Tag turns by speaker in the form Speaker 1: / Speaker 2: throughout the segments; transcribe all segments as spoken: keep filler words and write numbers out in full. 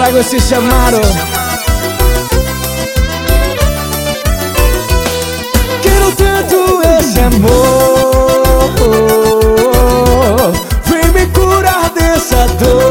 Speaker 1: Trago esse chamado. Quero tanto esse amor, vem me curar dessa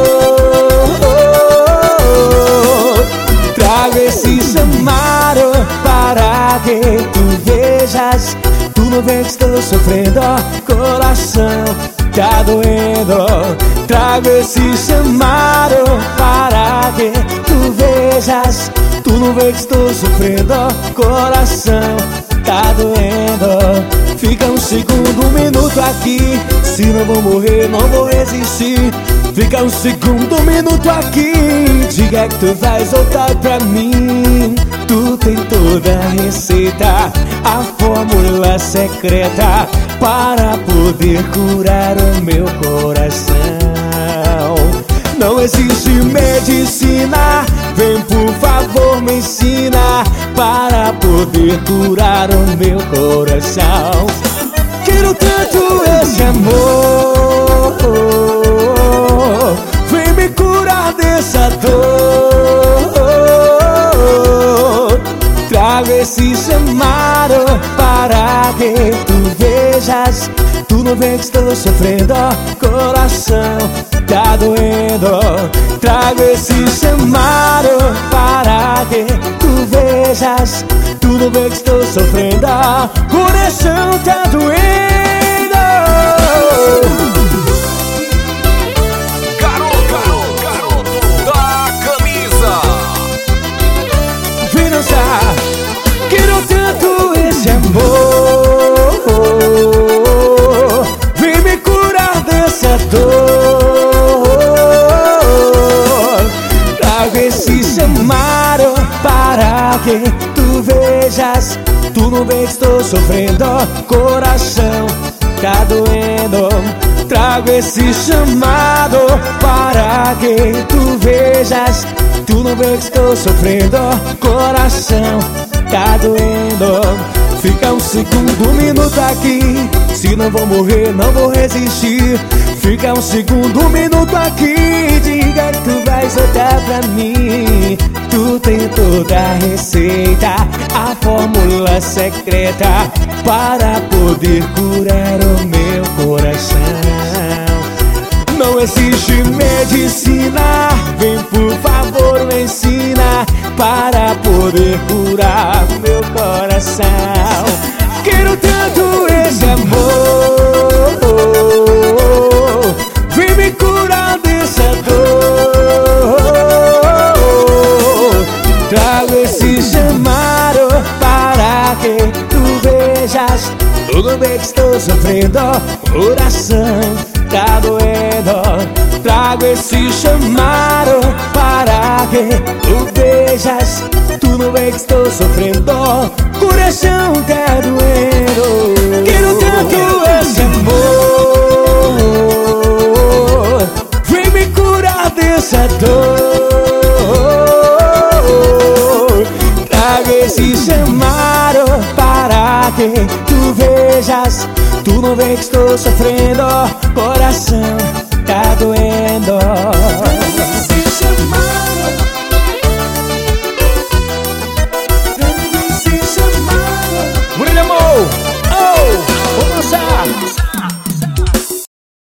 Speaker 1: dor. Trago esse chamado para que tu vejas. Tu não vê que estou sofrendo, coração tá doendo. Trago esse chamado para que tu vejas. Tu não vê que estou sofrendo, coração tá doendo. Fica um segundo, um minuto aqui, se não vou morrer, não vou resistir. Fica um segundo, um minuto aqui, diga que tu vais voltar pra mim. Tu tem toda a receita, a fórmula secreta para poder curar o meu coração. Não existe medicina, vem por favor me ensina para poder curar o meu coração. Quero tanto esse amor, vem me curar dessa dor. Trago esse chamado para que tu vejas. Tu não vê que estou sofrendo, coração tá doendo. Trago esse chamado para que tu vejas. Tu não vê que estou sofrendo, coração tá doendo.
Speaker 2: Garoto, garoto, garoto da camisa.
Speaker 1: Vem dançar. Quero tanto esse amor, vem me curar dessa dor. Trago esse chamado para que tu vejas. Tu não vê que estou sofrendo, coração tá doendo. Trago esse chamado para que tu vejas. Tu não vê que estou sofrendo, coração tá doendo. Fica um segundo, um minuto aqui, se não vou morrer, não vou resistir. Fica um segundo, um minuto aqui, diga que tu vais voltar pra mim. Tu tem toda a receita, a fórmula secreta para poder curar o meu coração. Não existe medicina, vem por favor me ensina para poder curar meu coração. Quero tanto esse amor, vem me curar dessa dor. Trago esse chamado para que tu vejas. Tudo bem que estou sofrendo, coração tá doendo. Trago esse chamado para que tu vejas. Tu não vê que estou sofrendo, coração tá doendo. Quero tanto esse amor, vem me curar dessa dor. Trago esse chamado para que tu vejas. Tu não vê que estou sofrendo, coração tá doendo.